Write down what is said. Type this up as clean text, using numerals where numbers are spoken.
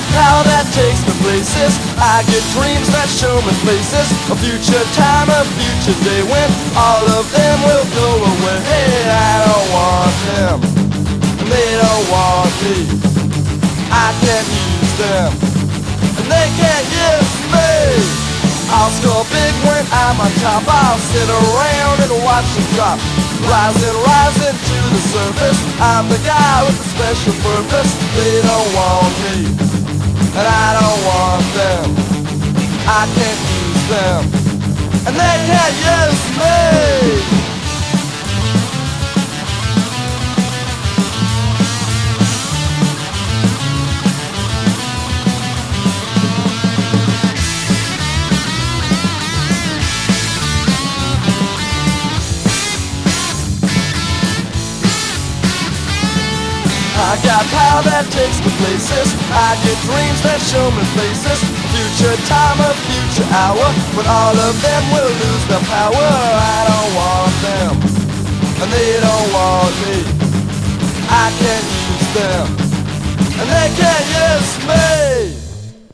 got power that takes me places. I get dreams that show me places. A future time, a future day when all of them will go away. Hey, I don't want them, and they don't want me. I can't use them, and they can't use me. I'll score big when I'm on top. I'll sit around and watch them drop, rising, rising to the surface. I'm the guy with a special purpose. They don't want me, and I don't want them. I can't use them, and they can't use me. I got power that takes me places. I get dreams that show me places. Future time, a future hour, when all of them will lose their power. I don't want them, and they don't want me. I can't use them, and they can't use me.